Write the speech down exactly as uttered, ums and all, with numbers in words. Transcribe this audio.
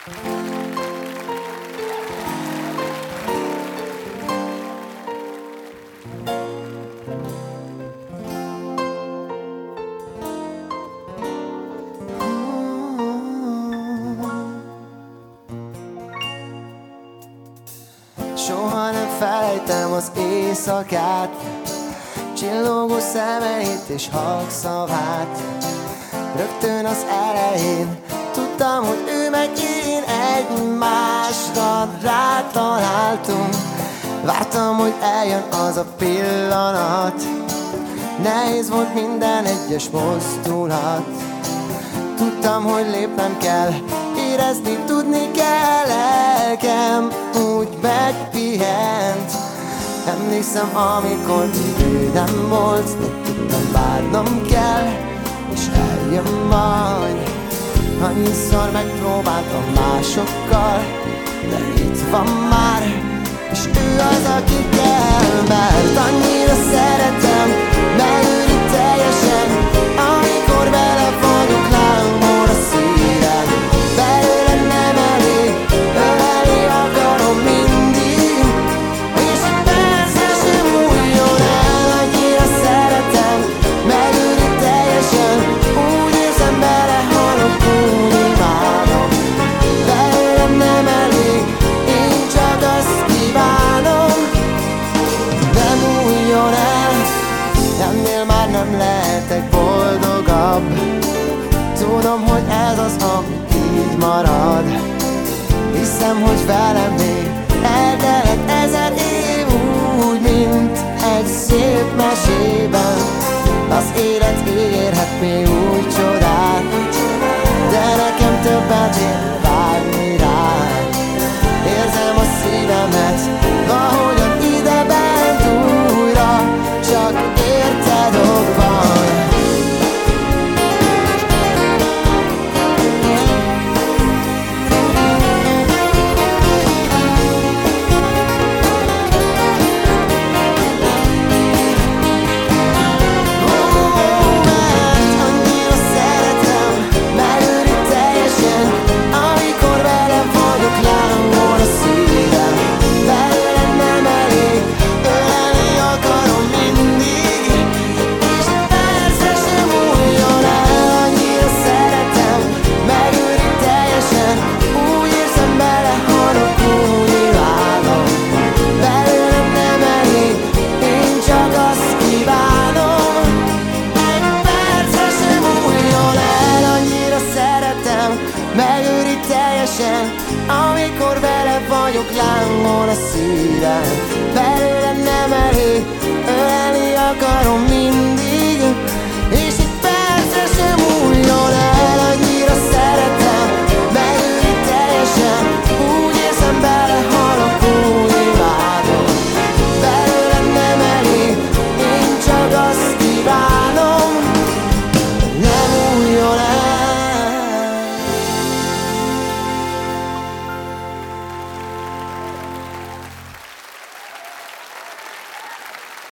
Soha nem felejtem az éjszakát, csillogó szemeit és hangszavát. Rögtön az elején tudtam, hogy ő meg én egymásra rátaláltunk. Vártam, hogy eljön az a pillanat, nehéz volt minden egyes mozdulat. Tudtam, hogy lépnem kell, érezni tudni kell, lelkem úgy megpihent. Emlékszem, amikor ő nem volt, de tudtam, várnom kell, és eljön majd. Annyiszor megpróbáltam másokkal, de itt van már, és ő az, aki kell. Mert annyira szeretem, megőrít teljesen, amikor vele vagyok, lángol a szívem. Belőle nem elég, ölelni akarom mindig, és egy percre sem múljon el. Annyira szeretem, megőrít teljesen, úgy érzem, belehalok, úgy imádom. Belőle nem elég, én csak azt kívánom, de múljon el. Ennél már nem lehetek boldogabb. Tudom, hogy ez az, ami így marad. Hiszem, hogy velem még eltelhet ezer év, úgy, mint egy szép mesében. Az élet érhet még úgy csodát, de nekem többet ér várni rád. Érzem a szívemet, ahogyan ide bent újra, csak érted okban. Megőrít teljesen, amikor vele vagyok, lángol a szívem. Belőle nem elég, ölelni akarom mindent.